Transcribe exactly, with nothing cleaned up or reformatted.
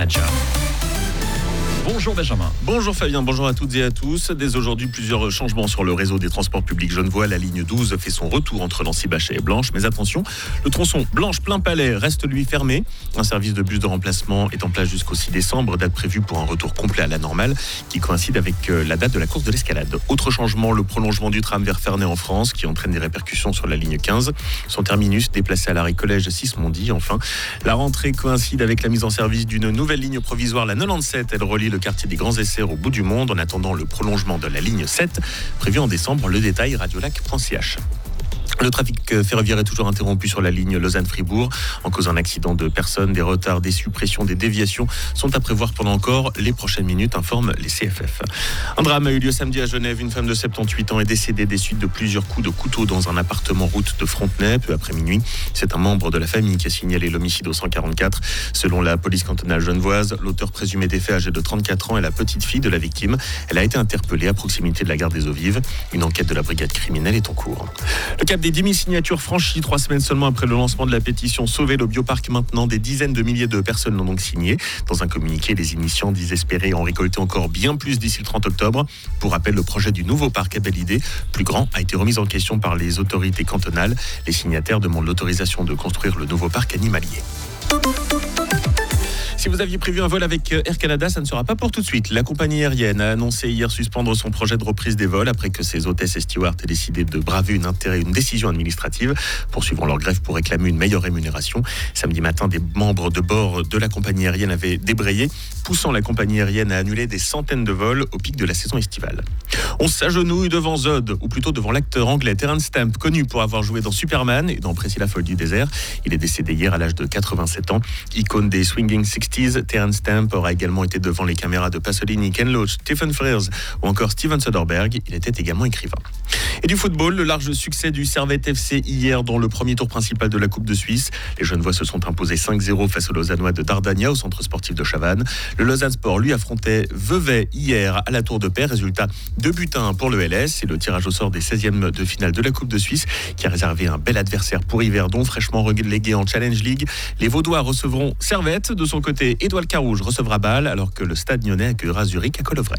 Manager. Bonjour Benjamin. Bonjour Fabien, bonjour à toutes et à tous. Dès aujourd'hui, plusieurs changements sur le réseau des transports publics genevois. La ligne douze fait son retour entre Nancy-Bachet et Blanche. Mais attention, le tronçon Blanche-Plain-Palais reste lui fermé. Un service de bus de remplacement est en place jusqu'au six décembre, date prévue pour un retour complet à la normale qui coïncide avec la date de la course de l'escalade. Autre changement, le prolongement du tram vers Ferney en France qui entraîne des répercussions sur la ligne quinze. Son terminus déplacé à l'arrêt collège Sismondi. Enfin, la rentrée coïncide avec la mise en service d'une nouvelle ligne provisoire, la quatre-vingt-dix-sept. Elle relie le quartier des Grands Essers au bout du monde en attendant le prolongement de la ligne sept prévu en décembre. Le détail radiolac point c h. Le trafic ferroviaire est toujours interrompu sur la ligne Lausanne-Fribourg en cause d'un accident de personnes. Des retards, des suppressions, des déviations sont à prévoir pendant encore les prochaines minutes, informent les C F F. Un drame a eu lieu samedi à Genève. Une femme de soixante-dix-huit ans est décédée des suites de plusieurs coups de couteau dans un appartement route de Frontenay, peu après minuit. C'est un membre de la famille qui a signalé l'homicide au cent quarante-quatre. Selon la police cantonale genevoise, l'auteur présumé des faits, âgé de trente-quatre ans, est la petite fille de la victime. Elle a été interpellée à proximité de la gare des Eaux-Vives. Une enquête de la brigade criminelle est en cours. Le cap des dix mille signatures franchies, trois semaines seulement après le lancement de la pétition Sauver le bioparc maintenant. Des dizaines de milliers de personnes l'ont donc signé. Dans un communiqué, les initiants disent espérer en récolter encore bien plus d'ici le trente octobre. Pour rappel, le projet du nouveau parc à belle idée, plus grand, a été remis en question par les autorités cantonales. Les signataires demandent l'autorisation de construire le nouveau parc animalier. Si vous aviez prévu un vol avec Air Canada, ça ne sera pas pour tout de suite. La compagnie aérienne a annoncé hier suspendre son projet de reprise des vols après que ses hôtesses et stewards aient décidé de braver une, intérêt, une décision administrative, poursuivant leur grève pour réclamer une meilleure rémunération. Samedi matin, des membres de bord de la compagnie aérienne avaient débrayé, poussant la compagnie aérienne à annuler des centaines de vols au pic de la saison estivale. On s'agenouille devant Zod, ou plutôt devant l'acteur anglais Terence Stamp, connu pour avoir joué dans Superman et dans Précis la folle du désert. Il est décédé hier à l'âge de quatre-vingt-sept ans. Icône des Swinging Sixties, Terence Stamp aura également été devant les caméras de Pasolini, Ken Loach, Stephen Frears ou encore Steven Soderbergh. Il était également écrivain. Et du football, le large succès du Servette F C hier dans le premier tour principal de la Coupe de Suisse. Les Genevois se sont imposés cinq zéro face aux Lausannois de Dardania au centre sportif de Chavannes. Le Lausanne Sport, lui, affrontait Vevey hier à la Tour de Paix. Résultat, deux buts à un pour le L S. Et le tirage au sort des seizièmes de finale de la Coupe de Suisse qui a réservé un bel adversaire pour Yverdon, fraîchement relégué en Challenge League. Les Vaudois recevront Servette. De son côté, Étoile Carouge recevra Bâle alors que le Stade Nyonnais accueillera Zurich à Colovray.